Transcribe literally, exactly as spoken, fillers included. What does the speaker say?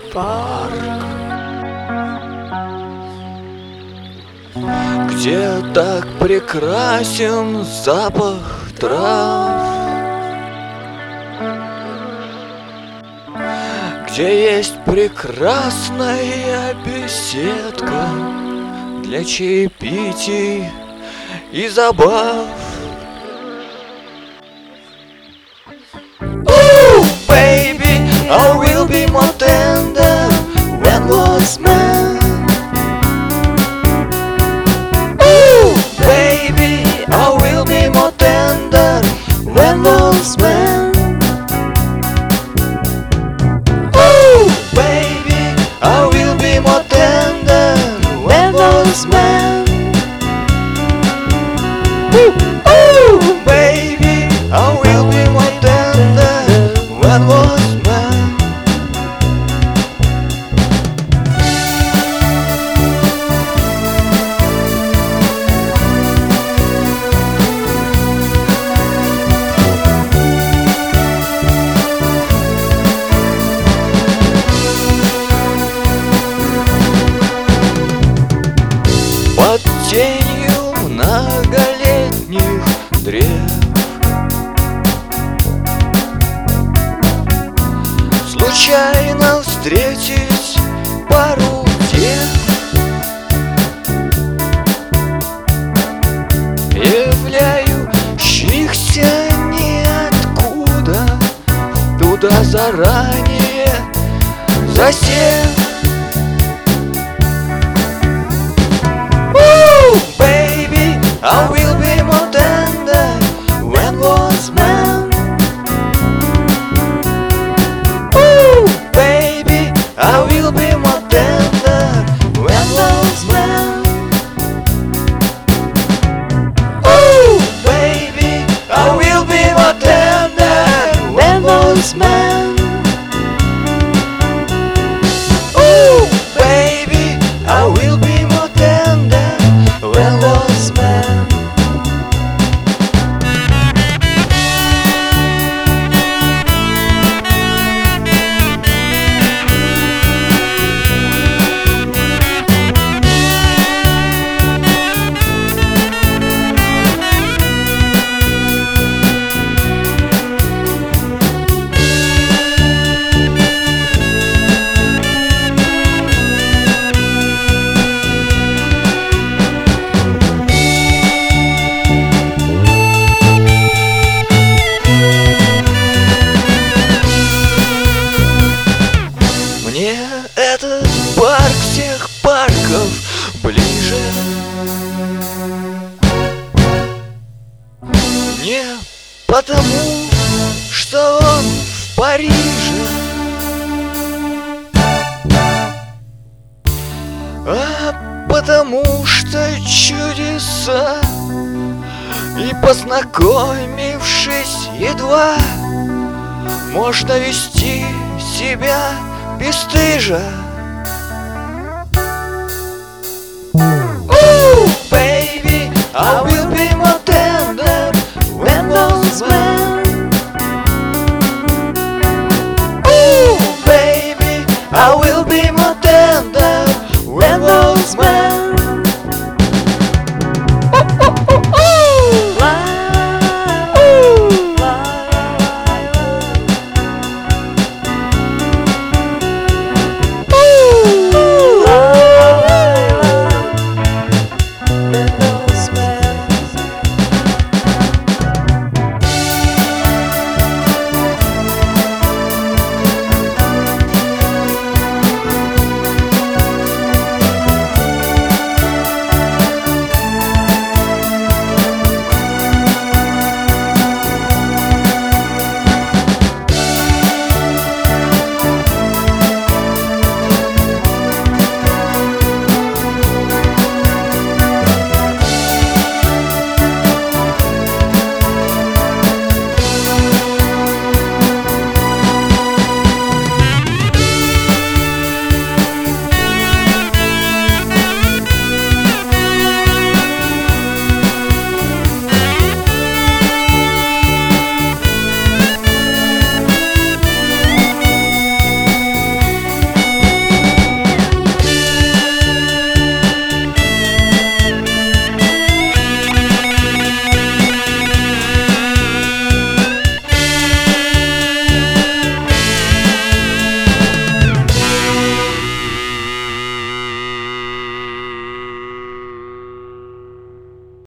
парк, где так прекрасен запах трав, где есть прекрасная беседка для чаепитий и забав. Ooh, baby, I will be more tender than was meant. Ooh, baby, I will be more tender than was meant. Ooh, baby, I will be more tender than was meant. Ooh, ooh, baby, I will be more tender than was meant. Под тенью многолетних древ случайно встретить пару дев, являющихся ниоткуда, туда заранее засев. Baby, I will be more tender than was meant. Ooh, baby, I will be more tender than was meant. Ooh, baby, I will be more tender than was meant. Ooh, baby, I will be more tender than was meant. Мне этот парк всех парков ближе. Не потому, что он в Париже, а потому что чудеса. И познакомившись едва, можно вести себя бесстыжа.